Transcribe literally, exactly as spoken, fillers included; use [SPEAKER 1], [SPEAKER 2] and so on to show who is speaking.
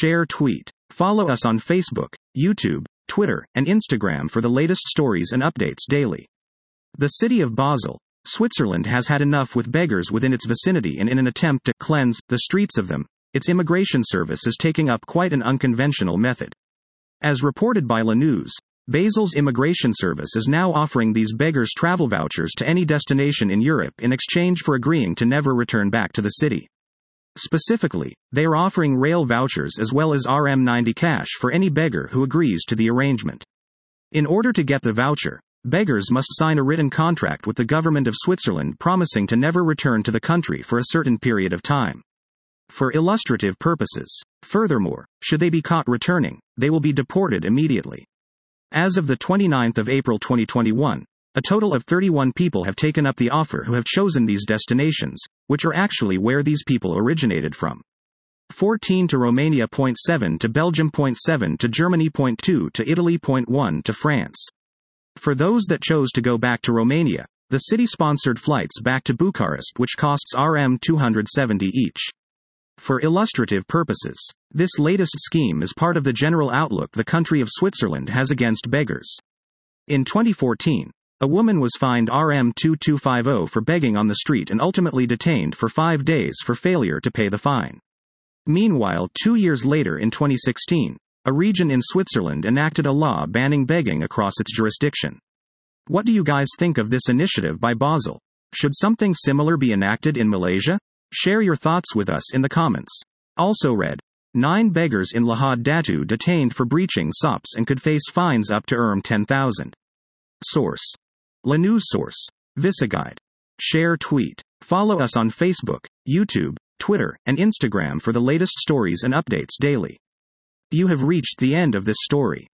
[SPEAKER 1] share, tweet. Follow us on Facebook, YouTube, Twitter, and Instagram for the latest stories and updates daily. The city of Basel, Switzerland has had enough with beggars within its vicinity, and in an attempt to cleanse the streets of them, its immigration service is taking up quite an unconventional method. As reported by Le News, Basel's immigration service is now offering these beggars travel vouchers to any destination in Europe in exchange for agreeing to never return back to the city. Specifically, they are offering rail vouchers as well as R M ninety cash for any beggar who agrees to the arrangement. In order to get the voucher, beggars must sign a written contract with the government of Switzerland promising to never return to the country for a certain period of time. For illustrative purposes, furthermore, should they be caught returning, they will be deported immediately. As of the twenty-ninth of April twenty twenty-one, a total of thirty-one people have taken up the offer who have chosen these destinations, which are actually where these people originated from. fourteen to Romania, zero point seven to Belgium, zero point seven to Germany, zero point two to Italy, zero point one to France. For those that chose to go back to Romania, the city sponsored flights back to Bucharest, which costs R M two hundred seventy each. For illustrative purposes, this latest scheme is part of the general outlook the country of Switzerland has against beggars. In twenty fourteen, a woman was fined R M two thousand two hundred fifty for begging on the street and ultimately detained for five days for failure to pay the fine. Meanwhile, two years later in twenty sixteen, a region in Switzerland enacted a law banning begging across its jurisdiction. What do you guys think of this initiative by Basel? Should something similar be enacted in Malaysia? Share your thoughts with us in the comments. Also read, nine beggars in Lahad Datu detained for breaching S O Ps and could face fines up to R M ten thousand. Source: Le News. Source: Visaguide. Share, tweet. Follow us on Facebook, YouTube, Twitter, and Instagram for the latest stories and updates daily. You have reached the end of this story.